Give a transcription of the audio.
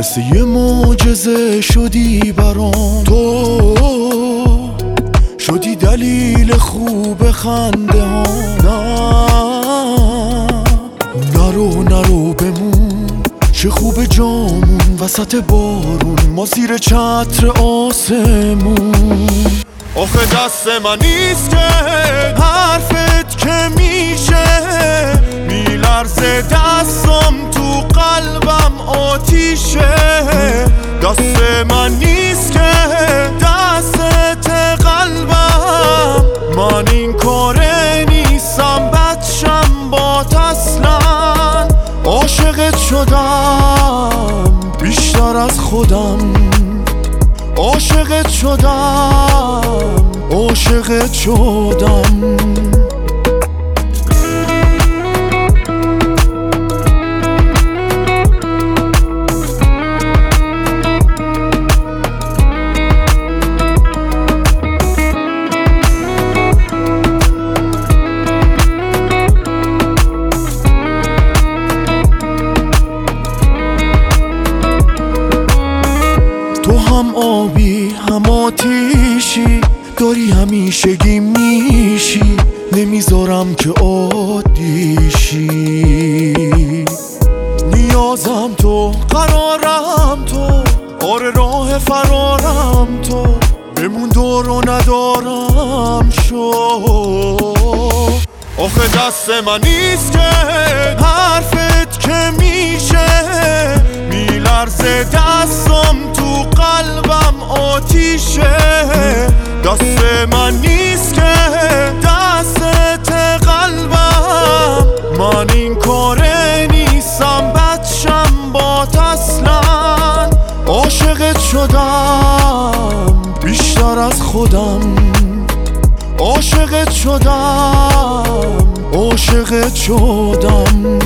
مثل یه معجزه شدی برام، تو شدی دلیل خوب خنده ها. نرو بمون، چه خوب جامون وسط بارون، ما زیر چتر آسمون. آخه دست من نیست که حرفت که میشه، میلرزه دستم تو قلبم آتیشه. دست من نیست که دست قلبم، من این کاره نیستم بچم بات اصلا. عاشقت شدم بیشتر از خودم، عاشقت شدم، عاشقت شدم. تو هم آبی هم آتیشی، داری همیشگی میشی، نمیذارم که عادیشی. نیازم تو، قرارم تو، آره راه فرارم تو، بمون دور و ندارم شو. آخه دست من نیست که حرفت که میشه، میلرزه دستم تو قلبم آتیشه. دست من نیست که دست قلبم، من این کاره نیستم بچم بات اصلا. عاشقت شدم بیشتر از خودم، عاشقت شدم، عاشقت شدم.